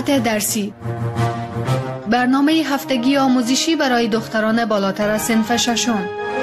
روایت درسی، برنامه هفتگی آموزشی برای دختران بالاتر از صنف ششم.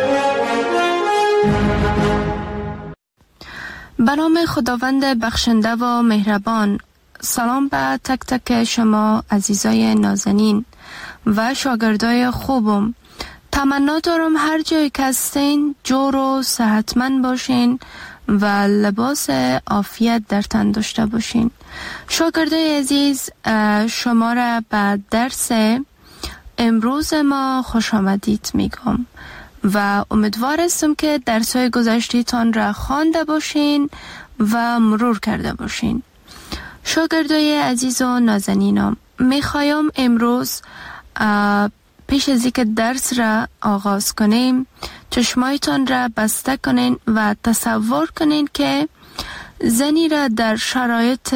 به نام خداوند بخشنده و مهربان. سلام به تک تک شما عزیزای نازنین و شاگردای خوبم. تمنا دارم هر جایی که هستین جور و صحتمند باشین و لباس عافیت در تن داشته باشین. شاگردای عزیز، شما را به درس امروز ما خوش آمدید میگم و امیدوار هستم که درس‌های گذشته‌تان را خوانده باشین و مرور کرده باشین. شاگردای عزیز و نازنینم، میخوایم امروز پیش از اینکه درس را آغاز کنیم چشمایتان را بسته کنین و تصور کنین که زنی را در شرایط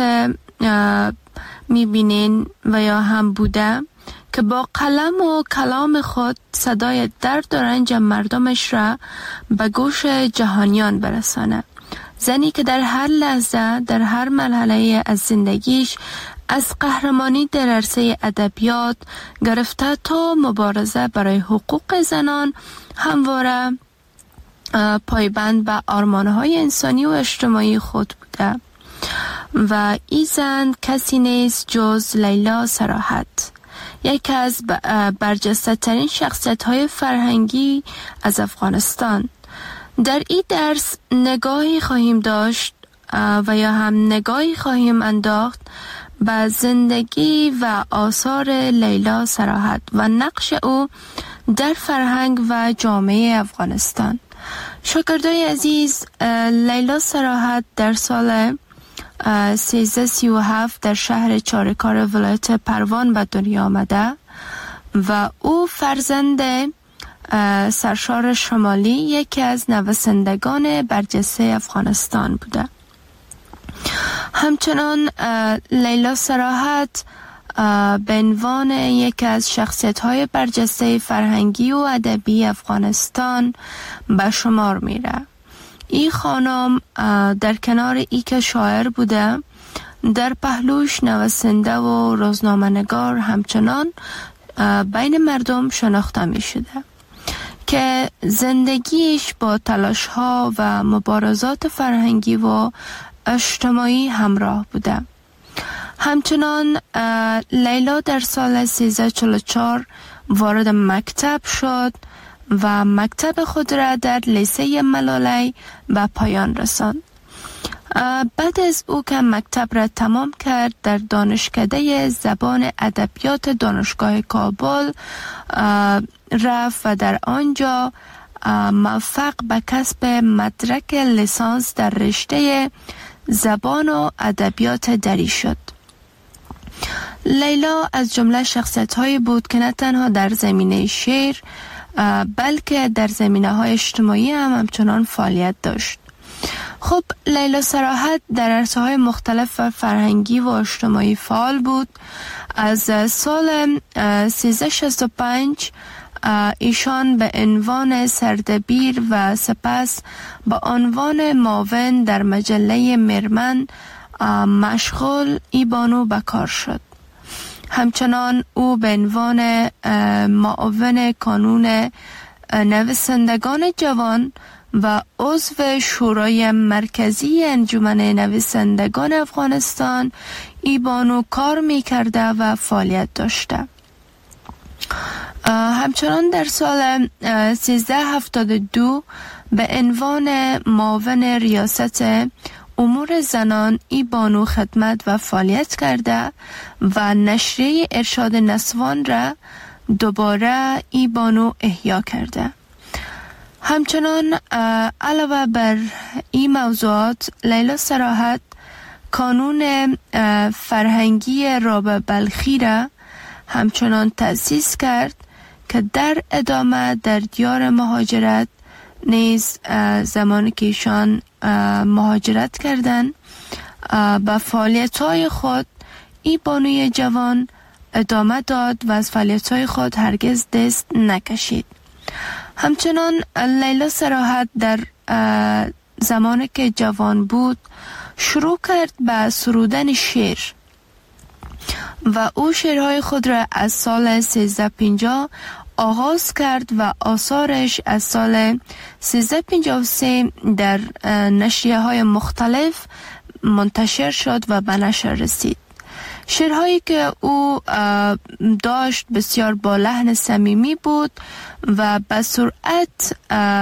میبینین و یا هم بوده که با قلم و کلام خود صدای درد و رنج مردمش را به گوش جهانیان برسانه. زنی که در هر لحظه، در هر مرحله از زندگیش، از قهرمانی در عرصه ادبیات گرفته تا مبارزه برای حقوق زنان همواره پایبند به آرمانهای انسانی و اجتماعی خود بوده و این زن کسی نیست جز لیلا صراحت، یکی از برجسته ترین شخصیت های فرهنگی از افغانستان. در این درس نگاهی خواهیم داشت و یا هم نگاهی خواهیم انداخت به زندگی و آثار لیلا صراحت و نقش او در فرهنگ و جامعه افغانستان. شاگردای عزیز، لیلا صراحت در سال 1337 در شهر چارکار ولایت پروان به دنیا آمده و او فرزند سرشار شمالی، یکی از نویسندگان برجسته افغانستان بوده. همچنان لیلا صراحت به عنوان یکی از شخصیت‌های برجسته فرهنگی و ادبی افغانستان به شمار میره. این خانم در کنار ای که شاعر بوده، در پهلوش نویسنده و روزنامه‌نگار همچنان بین مردم شناخته می شده که زندگیش با تلاش‌ها و مبارزات فرهنگی و اجتماعی همراه بوده. همچنان لیلا در سال 1344 وارد مکتب شد و مکتب خود را در لیسه ملالی به پایان رساند. بعد از او که مکتب را تمام کرد، در دانشکده زبان ادبیات دانشگاه کابل رفت و در آنجا موفق به کسب مدرک لیسانس در رشته زبان و ادبیات دری شد. لیلا از جمله شخصیت‌هایی بود که نه تنها در زمینه شعر بلکه در زمینه‌های اجتماعی هم همچنان فعالیت داشت. خب، لیلا صراحت در عرصه‌های مختلف فرهنگی و اجتماعی فعال بود. از سال 1365 ایشان به عنوان سردبیر و سپس به عنوان معاون در مجله مرمن مشغول ایبانو به کار شد. همچنان او به عنوان معاون کانون نویسندگان جوان و عضو شورای مرکزی انجمن نویسندگان افغانستان ایبانو کار می کرده و فعالیت داشته. همچنان در سال 1372 به عنوان معاون ریاست امور زنان ایبانو خدمت و فعالیت کرده و نشریه ارشاد نسوان را دوباره ایبانو احیا کرده. همچنان علاوه بر این موضوعات، لیلا صراحت کانون فرهنگی راب بلخی را همچنان تأسیس کرد که در ادامه در دیار مهاجرت نیز زمانی که ایشان مهاجرت کردند به فعالیت‌های خود این بانوی جوان ادامه داد و از فعالیت‌های خود هرگز دست نکشید. همچنان لیلا صراحت در زمانی که جوان بود شروع کرد به سرودن شعر و او شعرهای خود را از سال 1350 آغاز کرد و آثارش از سال 1353 در نشریه های مختلف منتشر شد و به نشر رسید. شعرهایی که او داشت بسیار با لحن صمیمی بود و به سرعت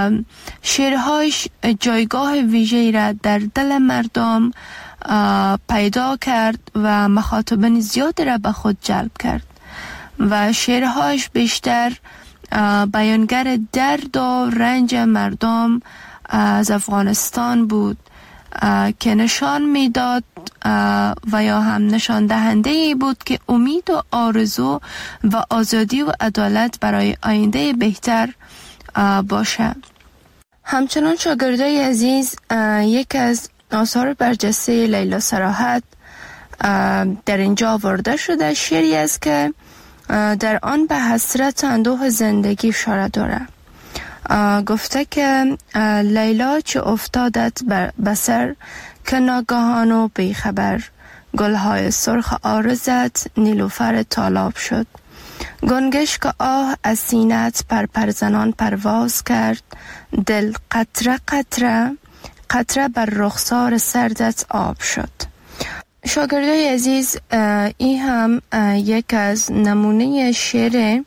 شعرهایش جایگاه ویژه‌ای را در دل مردم پیدا کرد و مخاطبین زیادی را به خود جلب کرد و شعرهایش بیشتر بیانگر درد و رنج مردم از افغانستان بود که نشان میداد و یا هم نشان دهنده ای بود که امید و آرزو و آزادی و عدالت برای آینده بهتر باشه. همچنان شاگردای عزیز، یک از آثار برجسته لیلا صراحت در اینجا آورده شده شعری است که در آن به حسرت اندوه زندگی اشاره داره. گفته که لیلا چه افتادت به سر که ناگهان و بیخبر، گلهای سرخ عارضت نیلوفر تالاب شد. گنگش که آه از سینت پرزنان پرواز کرد، دل قطره قطره قطره بر رخسار سردت آب شد. شاگردای عزیز، این هم یک از نمونه شعر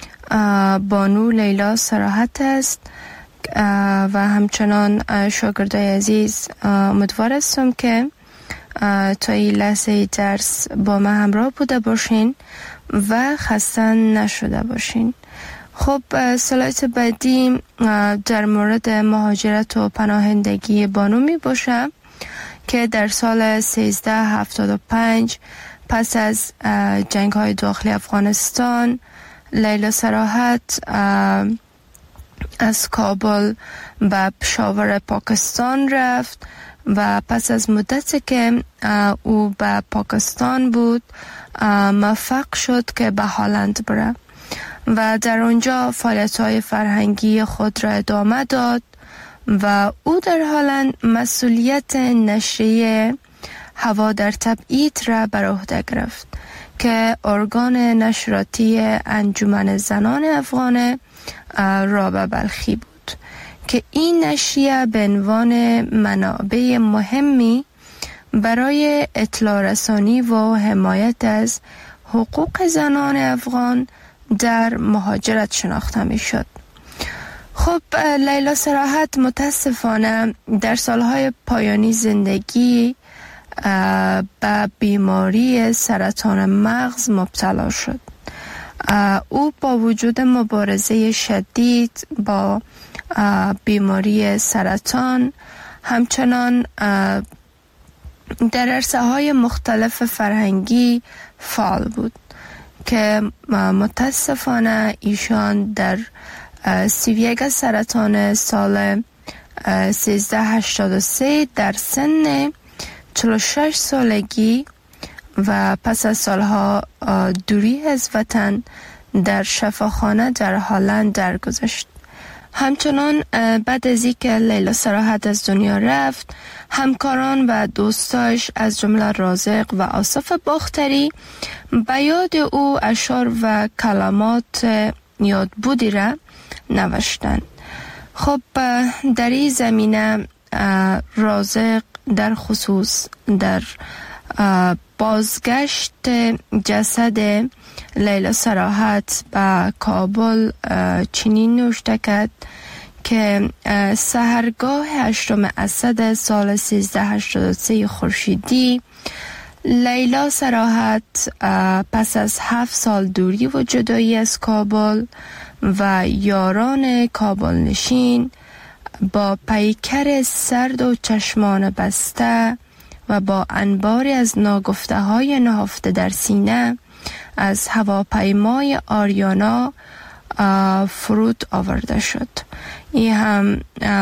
بانو لیلا صراحت است و همچنان شاگردای عزیز امیدوار هستم که تا این لحظه درس با ما همراه بوده باشین و خسته نشده باشین. خب سلایت بعدی در مورد مهاجرت و پناهندگی بانو می باشه که در سال 1375 پس از جنگ های داخلی افغانستان لیلا صراحت از کابل به پشاور پاکستان رفت و پس از مدتی که او به پاکستان بود موفق شد که به هلند بره و در اونجا فعالیت‌های فرهنگی خود را ادامه داد و او در هلند مسئولیت نشریه هوا در تبعید را بر عهده گرفت که ارگان نشراتی انجمن زنان افغان رابعه بلخی بود که این نشریه به عنوان منابع مهمی برای اطلاع رسانی و حمایت از حقوق زنان افغان در مهاجرت شناخته می شد. خب لیلا صراحت متاسفانه در سالهای پایانی زندگی به بیماری سرطان مغز مبتلا شد. او با وجود مبارزه شدید با بیماری سرطان همچنان در عرصه‌های مختلف فرهنگی فعال بود که متاسفانه ایشان در 31 سرطان سال 1383 در سن 46 سالگی و پس از سالها دوری از وطن در شفاخانه در هلند درگذشت. همچنان بعد از اینکه لیلا صراحت از دنیا رفت، همکاران و دوستاش از جمله رازق و آصف باختری به یاد او اشعار و کلمات یادبودی را نوشتند. خب در این زمینه رازق در خصوص در بازگشت جسد لیلا صراحت به کابل چنین نوشته کرد که سحرگاه 8 اسد سال 1383 خورشیدی لیلا صراحت پس از 7 سال دوری و جدایی از کابل و یاران کابل نشین با پیکر سرد و چشمان بسته و با انباری از ناگفته های نهفته در سینه از هواپیمای آریانا فرود آورده شد. این هم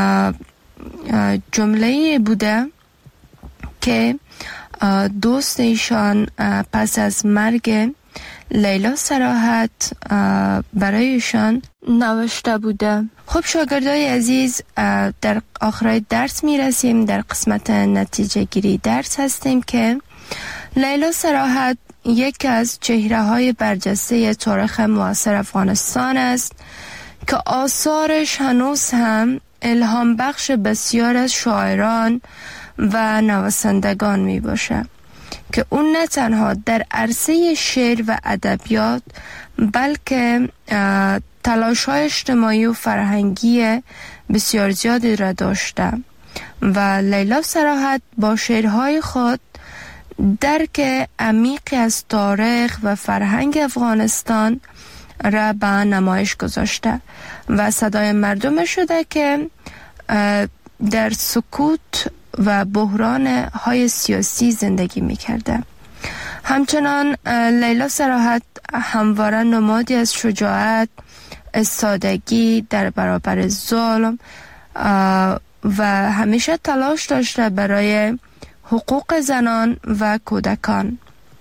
جمله بوده که دوست ایشان پس از مرگ لیلا صراحت برایشان نوشته بوده. خب شاگردای عزیز، در آخر درس می رسیم. در قسمت نتیجه گیری درس هستیم که لیلا صراحت یکی از چهره‌های برجسته تاریخ معاصر افغانستان است که آثارش هنوز هم الهام بخش بسیار از شاعران و نویسندگان می باشه که اون نه تنها در عرصه شعر و ادبیات بلکه تلاش‌های اجتماعی و فرهنگی بسیار زیادی را داشته و لیلا صراحت با شعرهای خود درک عمیقی از تاریخ و فرهنگ افغانستان را به نمایش گذاشته و صدای مردم شده که در سکوت و بحران های سیاسی زندگی می کرده. همچنان لیلا صراحت همواره نمادی از شجاعت، استادگی در برابر ظلم و همیشه تلاش داشته برای حقوق زنان و کودکان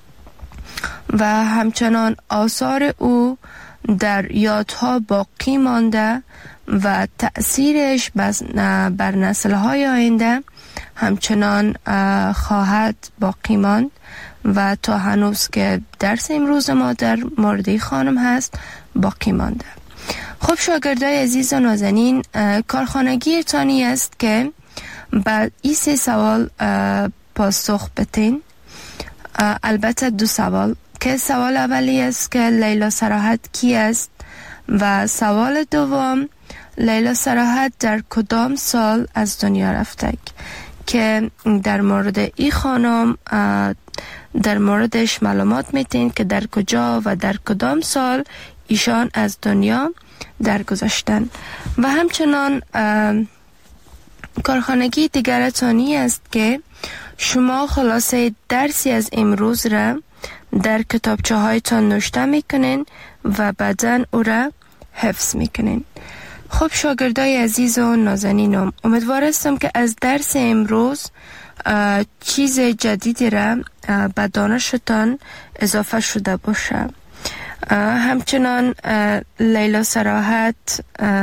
و همچنان آثار او در یادها باقی مانده و تأثیرش بر نسل‌های آینده همچنان خواهد باقی ماند و تا هنوز که درس امروز ما در مورد خانم هست باقی مانده. خب شاگردای عزیز و نازنین، کارخانگی تانی است که بعد این 3 سوال پاسخ بتین. البته 2 سوال که سوال اولی است که لیلا صراحت کی است و سوال دوم لیلا صراحت در کدام سال از دنیا رفته که در مورد این خانم در موردش معلومات میتین که در کجا و در کدام سال ایشان از دنیا درگذشتن. و همچنان کارخانگی دیگر تانی است که شما خلاصه درسی از امروز را در کتابچه هایتان نوشته میکنین و بعداً او را حفظ میکنین. خب شاگردای عزیز و نازنینم، امیدوار هستم که از درس امروز چیز جدیدی را به دانشتان اضافه شده باشه. همچنان لیلا صراحت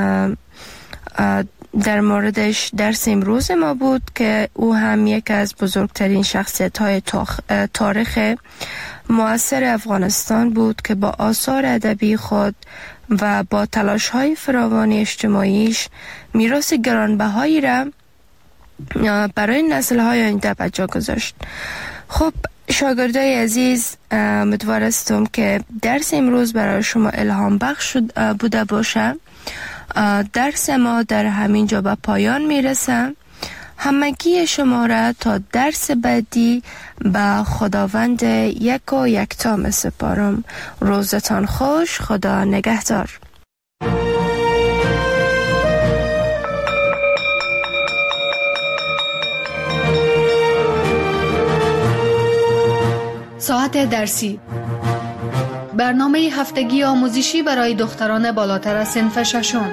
در موردش درس امروز ما بود که او هم یک از بزرگترین شخصیت‌های تاریخ معاصر افغانستان بود که با آثار ادبی خود و با تلاش‌های فراوان اجتماعیش میراث گرانبهایی را برای نسل‌های آینده به جا گذاشت. خب شاگردای عزیز، امیدوار هستم که درس امروز برای شما الهام بخش بوده باشه. درس ما در همین جا به پایان میرسه. همگی شما را تا درس بعدی به خداوند یک و یکتا می سپارم. روزتان خوش. خدا نگهدار. ساعت درسی، برنامه هفتگی آموزشی برای دختران بالاتر از صنف ششم.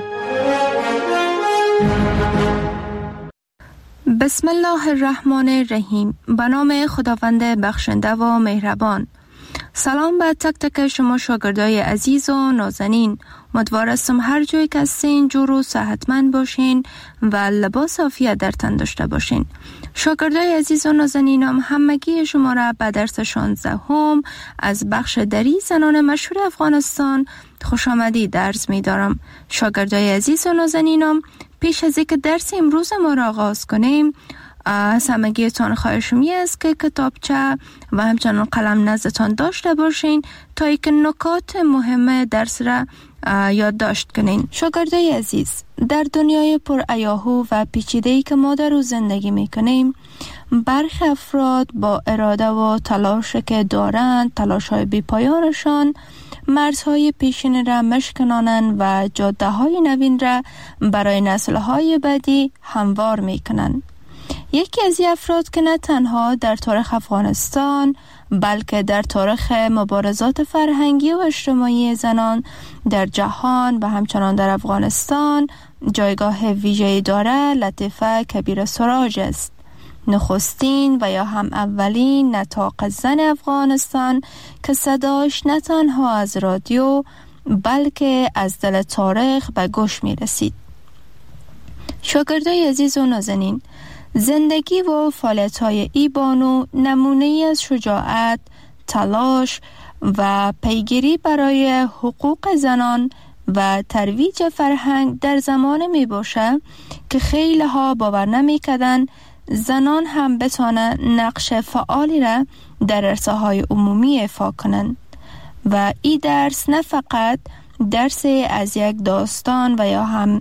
بسم الله الرحمن الرحیم. به نام خداوند بخشنده و مهربان. سلام به تک تک شما شاگردای عزیز و نازنین. امیدوار هستم هر جایی که هستین جور و صحتمند باشین و لباس عافیت در تن داشته باشین. شاگردای عزیز و نازنینم، همگی شما را به درس 16 از بخش دری زنان مشهور افغانستان خوش آمدید عرض می دارم. شاگردای عزیز و نازنینم، پیش از اینکه درس امروز ما را آغاز کنیم، از همگیتان خواهشم است که کتابچه و همچنان قلم نزدتان داشته باشین تا اینکه نکات مهم درس را یادداشت کنین. شاگردای عزیز، در دنیای پر ایاهو و پیچیده‌ای که ما در او زندگی میکنیم، برخی افراد با اراده و تلاشی که دارند، تلاش‌های بی‌پایانشان مرزهای پیشین را مشکنانند و جاده‌های نوین را برای نسل‌های بعدی هموار میکنند. یکی از این افراد که نه تنها در تاریخ افغانستان بلکه در تاریخ مبارزات فرهنگی و اجتماعی زنان در جهان و همچنان در افغانستان جایگاه ویژه‌ای داره، لطیفه کبیر سراج است. نخستین و یا هم اولین نطاق زن افغانستان که صداش نه تنها از رادیو بلکه از دل تاریخ به گوش می رسید. شاگردای عزیز و نازنین، زندگی و فعالیت‌های ای بانو نمونه‌ای از شجاعت، تلاش و پیگیری برای حقوق زنان و ترویج فرهنگ در زمان می باشه که خیلی ها باور نمی کردن زنان هم بتانه نقش فعالی را در عرصه های عمومی ایفا کنند و این درس نه فقط درس از یک داستان و یا هم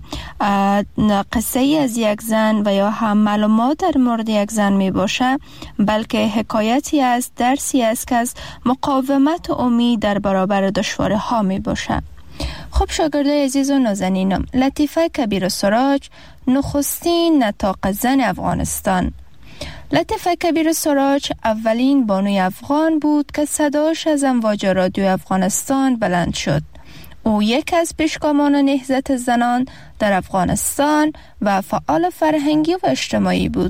قصه از یک زن و یا هم معلومات در مورد یک زن می باشه، بلکه حکایتی است، درسی است که از مقاومت و امید در برابر دشواری ها می باشه. خب شاگردای عزیز و نازنینم، لطیفه کبیر سراج نخستین نطاق زن افغانستان. لطیفه کبیر سراج اولین بانوی افغان بود که صداش از امواج رادیو افغانستان بلند شد. او یکی از پیشگامان نهضت زنان در افغانستان و فعال فرهنگی و اجتماعی بود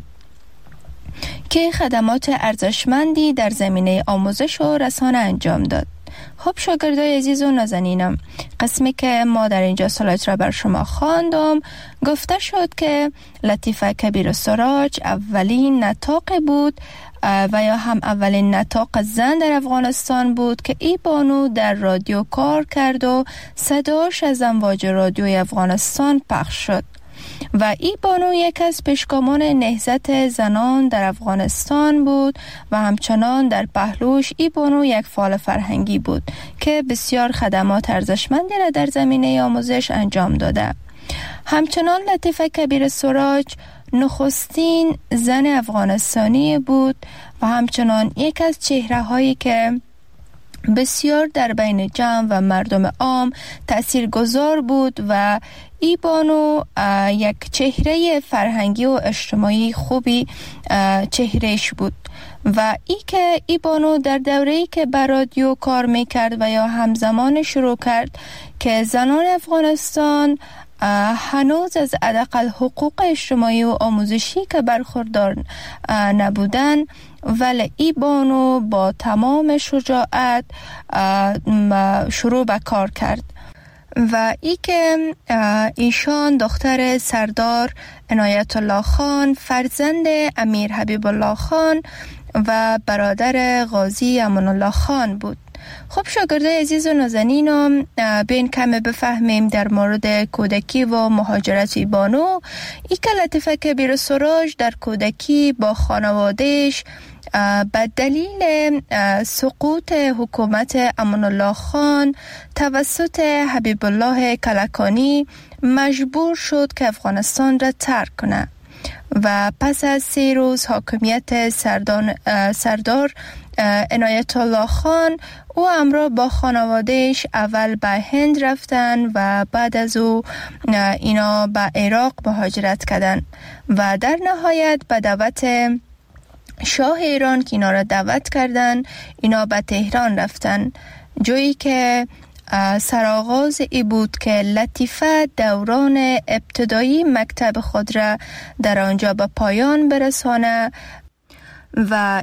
که خدمات ارزشمندی در زمینه آموزش و رسانه انجام داد. خب شاگردای عزیز و نازنینم، قسمی که ما در اینجا سلایت را بر شما خواندم گفته شد که لطیفه کبیر سراج اولین نطاق بود و یا هم اولین نطاق زن در افغانستان بود که ای بانو در رادیو کار کرد و صداش از امواج رادیوی افغانستان پخش شد و ای بانو یک از پیشگامان نهضت زنان در افغانستان بود و همچنان در پهلوش ای بانو یک فعال فرهنگی بود که بسیار خدمات ارزشمندی را در زمینه آموزش انجام داده. همچنان لطیفه کبیر سراج نخستین زن افغانستانی بود و همچنان یک از چهره هایی که بسیار در بین جمع و مردم عام تاثیرگذار بود و ای بانو یک چهره فرهنگی و اجتماعی خوبی چهرهش بود و ای بانو در دوره‌ای که بر رادیو کار میکرد و یا همزمان شروع کرد که زنان افغانستان هنوز از حداقل حقوق اجتماعی و آموزشی که برخوردار نبودن، ولی ای بانو با تمام شجاعت شروع به کار کرد و که ایشان دختر سردار عنایت الله خان، فرزند امیر حبیب الله خان و برادر غازی امان الله خان بود. خب شاگردای عزیز و نازنینم، بین کمی بفهمیم در مورد کودکی و مهاجرت ای بانو. ای که لطیفه کبیر سراج در کودکی با خانوادهش به دلیل سقوط حکومت امان الله خان توسط حبیب الله کلکانی مجبور شد که افغانستان را ترک کنه و پس از 3 روز حاکمیت سردار عنایت الله خان او همراه با خانوادهش اول به هند رفتن و بعد از او اینا به عراق مهاجرت کردن و در نهایت به دعوت شاه ایران که اینا را دعوت کردن اینا به تهران رفتن، جایی که سرآغاز ای بود که لطیفه دوران ابتدایی مکتب خود را در آنجا به پایان برسانه و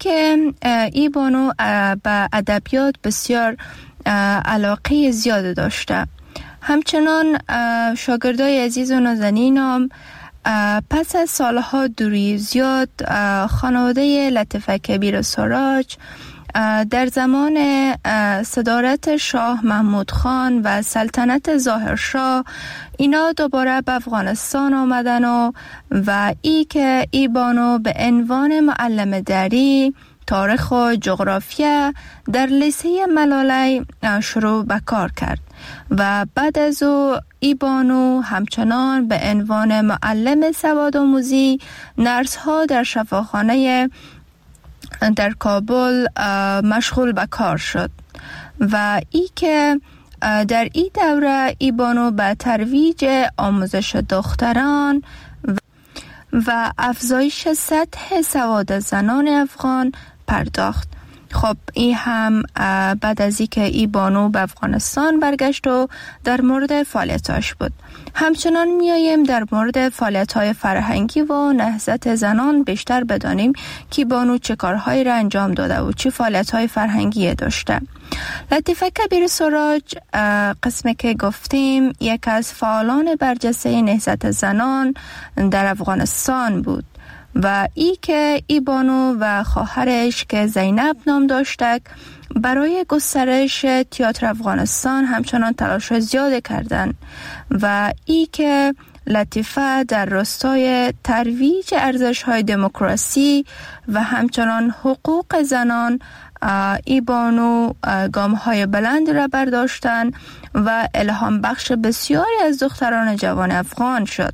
ای بانو به ادبیات بسیار علاقه زیاد داشته. همچنان شاگردای عزیز و نازنینم، پس از سالها دوری زیاد خانواده لطیفه کبیر سراج در زمان صدارت شاه محمود خان و سلطنت ظاهرشاه اینا دوباره به افغانستان آمدن و ای بانو به عنوان معلم دری تاریخ و جغرافیا در لیسه ملالی شروع به کار کرد و بعد از او ای بانو همچنان به عنوان معلم سوادآموزی نرس ها در شفاخانه در کابل مشغول به کار شد و که در این دوره ای بانو به ترویج آموزش دختران و افزایش سطح سواد زنان افغان پرداخت. خب این هم بعد از اینکه ای بانو به افغانستان برگشت و در مورد فعالیتاش بود. همچنان میاییم در مورد فعالیت‌های فرهنگی و نهضت زنان بیشتر بدانیم که بانو چه کارهایی را انجام داده و چه فعالیت‌های فرهنگی داشته. لطیفه کبیر سراج قسمی که گفتیم یک از فعالان برجسته نهضت زنان در افغانستان بود و که ای بانو و خواهرش که زینب نام داشتک برای گسترش تئاتر افغانستان همچنان تلاش زیاد کردند و که لطیفه در راستای ترویج ارزش‌های دموکراسی و همچنان حقوق زنان ای بانو گام‌های بلند را برداشتند و الهام بخش بسیاری از دختران جوان افغان شد.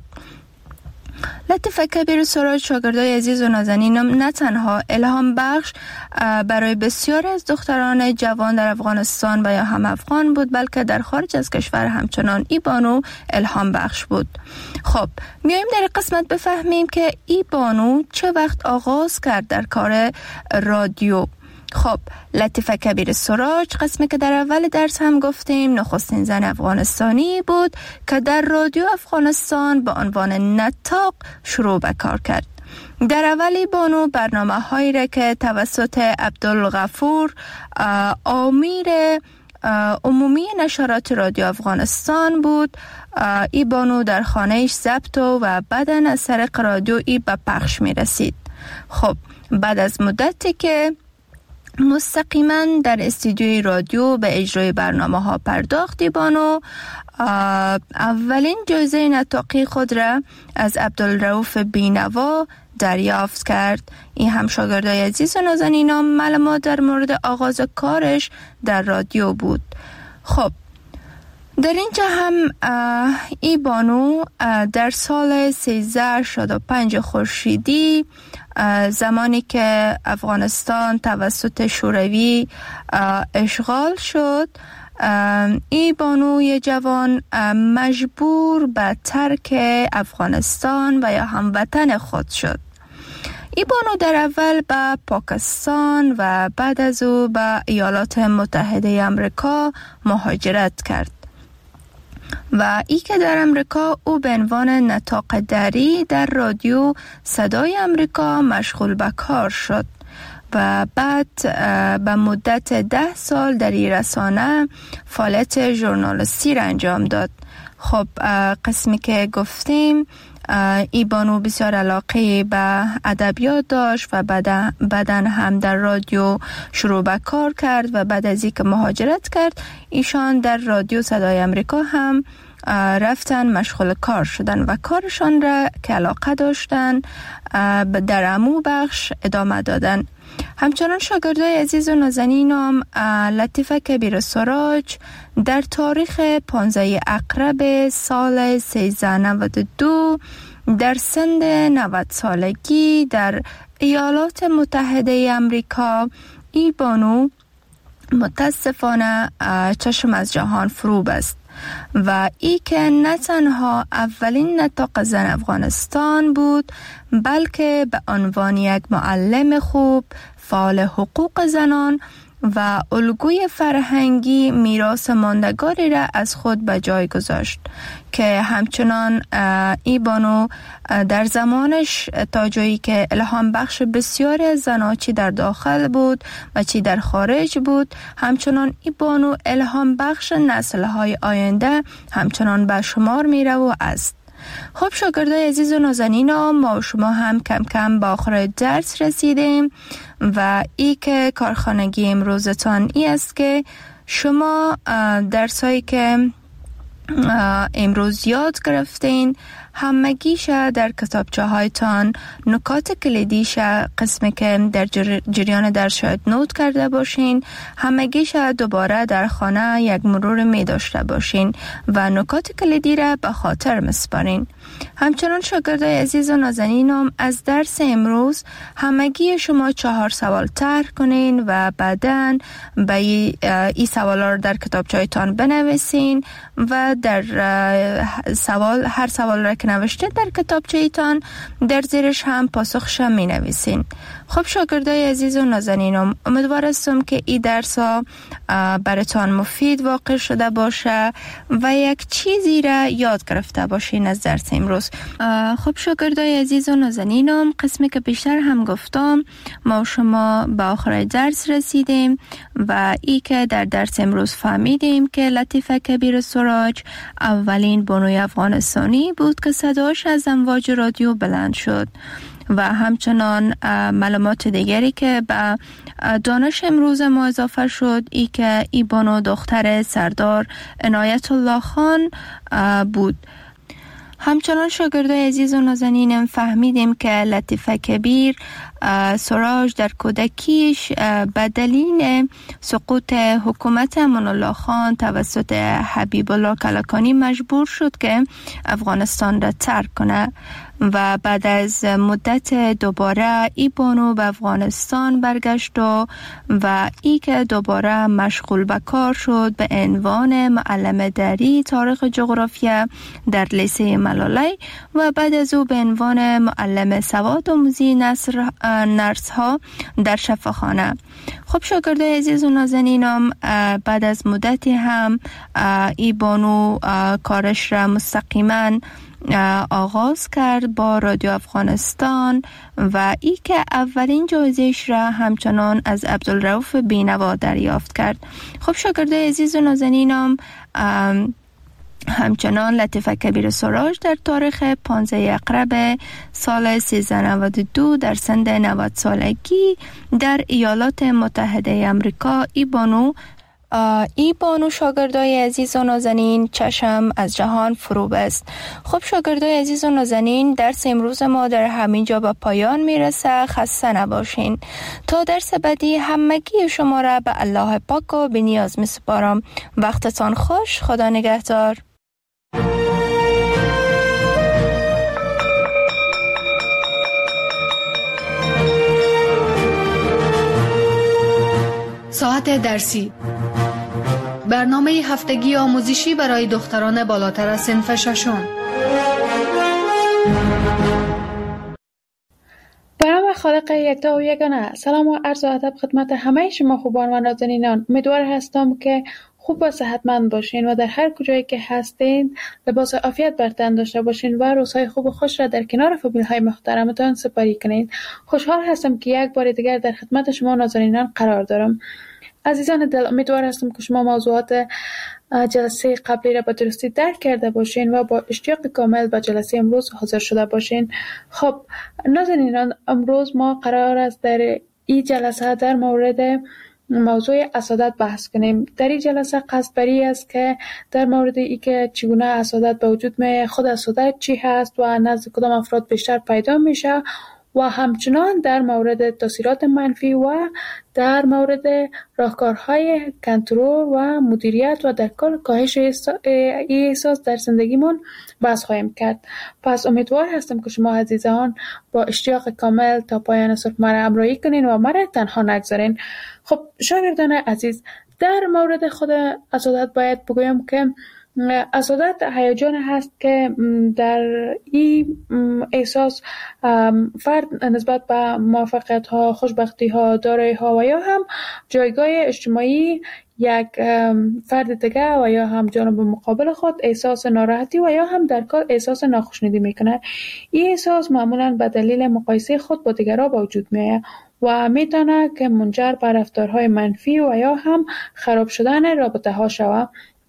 لطیفه کبیر سراج شاگردای عزیز و نازنینم نه تنها الهام بخش برای بسیاری از دختران جوان در افغانستان و یا هم افغان بود، بلکه در خارج از کشور همچنان ای بانو الهام بخش بود. خب میایم در قسمت بفهمیم که ای بانو چه وقت آغاز کرد در کار رادیو. خب لطیفه کبیر سراج، قسمی که در اول درس هم گفتیم، نخستین زن افغانستانی بود که در رادیو افغانستان به عنوان نطاق شروع به کار کرد. در اولی بانو برنامه هایی را که توسط عبدالغفور آمیر عمومی نشرات رادیو افغانستان بود، ای بانو در خانهش ضبط و بعداً از طریق رادیو ای به پخش می رسید. خب بعد از مدتی که مستقیما در استودیوی رادیو به اجرای برنامه ها پرداخت، ای بانو اولین جایزه نطاقی خود را از عبدالرؤوف بینوا دریافت کرد. این هم شاگردای عزیز و نازنینم معلومات در مورد آغاز کارش در رادیو بود. خب در اینجا هم ای بانو در سال 1365 خورشیدی، زمانی که افغانستان توسط شوروی اشغال شد، ای بانوی جوان مجبور به ترک افغانستان و یا هموطن خود شد. ای بانو در اول به پاکستان و بعد از او به ایالات متحده آمریکا مهاجرت کرد و ای که در امریکا او به عنوان نطاق دری در رادیو صدای امریکا مشغول به کار شد و بعد به مدت 10 سال در این رسانه فعالیت ژورنالیستی را انجام داد. خب قسمی که گفتیم، ای بانو بسیار علاقه به ادبیات داشت و بعداً هم در رادیو شروع به کار کرد و بعد از اینکه مهاجرت کرد، ایشان در رادیو صدای امریکا هم رفتن مشغول کار شدن و کارشان را که علاقه داشتن در عمو بخش ادامه دادن. همچنان شاگردای عزیز و نازنینم لطیفه کبیر سراج در تاریخ 15 اکتبر سال 1392 در سن 90 سالگی در ایالات متحده آمریکا، ای بانو متاسفانه چشم از جهان فرو بست و ای که نه تنها اولین نطاق زن افغانستان بود، بلکه به عنوان یک معلم خوب، فعال حقوق زنان و الگوی فرهنگی میراث ماندگاری را از خود به جای گذاشت که همچنان ای بانو در زمانش تا جایی که الهام بخش بسیاری از زنان چی در داخل بود و چی در خارج بود، همچنان ای بانو الهام بخش نسل‌های آینده همچنان به شمار میره و است. خب شاگردای عزیز و نازنینم، ما و شما هم کم کم به آخر درس رسیدیم و ای که کارخانگی امروزتان ای است که شما درسایی که امروز یاد گرفتین همگیش در کتابچه هایتان نکات کلیدیش قسمی که در جریان درس شاید نوت کرده باشین، همگیش دوباره در خانه یک مرور می داشته باشین و نکات کلیدی را به خاطر مسپارین. همچنان شاگردای عزیز و نازنینم، از درس امروز همگی شما 4 سوال طرح کنین و بعداً به این سوالا رو در کتابچه‌تان بنویسین و در هر سوال را که نوشته در کتابچه‌تان در زیرش هم پاسخش می نویسین. خب شاگردای عزیز و نازنینم، امیدوار هستم که این درس ها براتان مفید واقع شده باشه و یک چیزی را یاد گرفته باشین از درس امروز. خب شاگردای عزیز و نازنینم، قسمی که بیشتر هم گفتم، ما شما به آخر درس رسیدیم و ای که در درس امروز فهمیدیم که لطیفه کبیر سراج اولین بانوی افغانستانی بود که صداش از امواج رادیو بلند شد و همچنان معلومات دیگری که به دانش امروز ما اضافه شد ای که ای بانو دختر سردار عنایت الله خان بود. همچنان شاگردای عزیز و نازنینم فهمیدیم که لطیفه کبیر سراج در کودکیش به دلیل سقوط حکومت امان الله خان توسط حبیب الله کلکانی مجبور شد که افغانستان را ترک کنه و بعد از مدت دوباره ای بانو به افغانستان برگشت و ای که دوباره مشغول به کار شد به عنوان معلم دری تاریخ جغرافیا در لیسه ملالی و بعد از او به عنوان معلم سواد آموزی نرس ها در شفاخانه. خب شاگردای عزیز و نازنینم بعد از مدتی هم ای بانو کارش را مستقیما آغاز کرد با رادیو افغانستان و ای که اولین جایزه‌اش را همچنان از عبدالرؤوف بینوا دریافت کرد. خب شاگردای عزیز و نازنینم همچنان لطیفه کبیر سراج در تاریخ 15 اقرب سال 1392 در سن 90 سالگی در ایالات متحده آمریکا ای بانو شاگردای عزیز و نازنین چشم از جهان فرو بست. خب شاگردای عزیز و نازنین درس امروز ما در همین جا به پایان میرسه. خسته نباشین. تا درس بعدی همگی شما را به الله پاک و به نیاز میسپارم. وقتتان خوش. خدا نگهدار. ساعت درسی، برنامه هفتگی آموزشی برای دختران بالاتر از صنف ششم. به نام خالق یکتا و یگانه. سلام و عرض ادب خدمت همه شما خوبان و نازنینان. امیدوار هستم که خوب و صحتمند باشین و در هر کجایی که هستین لباس عافیت بر تن داشته باشین و روزهای خوب و خوش را در کنار فامیل‌های محترمتان سپری کنین. خوشحال هستم که یک بار دیگر در خدمت شما نازنینان قرار دارم. عزیزان دل، امیدوار هستم که شما موضوعات جلسه قبلی را به درستی درک کرده باشین و با اشتیاق کامل به جلسه امروز حاضر شده باشین. خب نازنینان، امروز ما قرار است در این جلسه در مورد موضوع حسادت بحث کنیم. در این جلسه قصد بری است که در مورد ای که چگونه حسادت به وجود میاد، خود حسادت چی هست و نزد کدام افراد بیشتر پیدا میشه و همچنان در مورد تاثیرات منفی و در مورد راهکارهای کنترل و مدیریت و در کل کاهش احساس در زندگیمون بحث خواهیم کرد. پس امیدوار هستم که شما عزیزان با اشتیاق کامل تا پایان صبح مرا همراهی کنین و مرا تنها نگذارین. خب شاگردان عزیز، در مورد خود حسادت باید بگویم که حسادت هیجان هست که در این احساس فرد نسبت به موفقیت ها، خوشبختی ها، دارایی ها و یا هم جایگاه اجتماعی یک فرد دیگه و یا هم جانب مقابل خود احساس ناراحتی و یا هم در کل احساس ناخوشنودی میکنه. این احساس معمولا به دلیل مقایسه خود با دیگران به وجود میاد و میتونه که منجر به رفتارهای منفی و یا هم خراب شدن رابطه ها شود.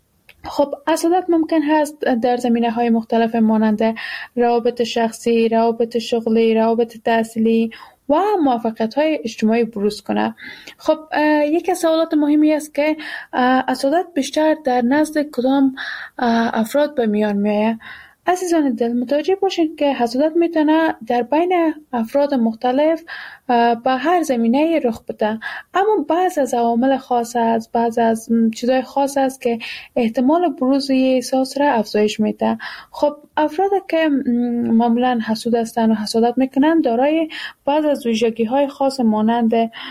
خب حسادت ممکن هست در زمینه‌های مختلف مانند روابط شخصی، روابط شغلی، روابط تحصیلی و موفقیت‌های اجتماعی بروز کنه. خب یکی از سوالات مهمی است که حسادت بیشتر در نزد کدام افراد به میان میاد. عزیزان دل، متوجه باشید که حسادت میتونه در بین افراد مختلف به هر زمینه رخ بده، اما بعض از عوامل خاص است، بعض از چیزای خاص است که احتمال بروز احساس را افزایش میده. خب افرادی که معمولا حسود هستند و حسادت میکنن دارای بعض از ویژگی‌های خاص مانند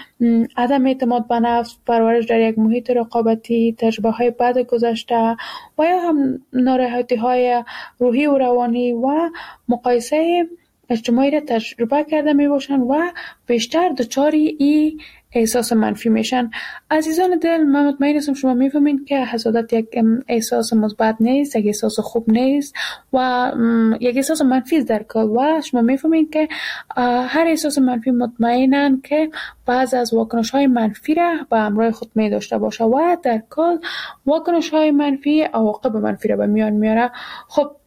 عدم اعتماد به نفس، پرورش در یک محیط رقابتی، تجربه‌های بد گذشته و یا هم ناراحتی‌های روحی و روانی و مقایسه اجتماعی را تجربه کرده می باشند و بیشتر دچاری این احساس منفی میشن. عزیزان دل، من مطمئن هستم شما میفهمین که حسادت یک احساس مثبت نیست، یک احساس خوب نیست و یک احساس منفی است در کل و شما میفهمین که هر احساس منفی مطمئنن که بعض از واکنش‌های منفی را به همراه خود می داشته باشه و در کل واکنش‌های منفی عواقب منفی را به میان میاره. خب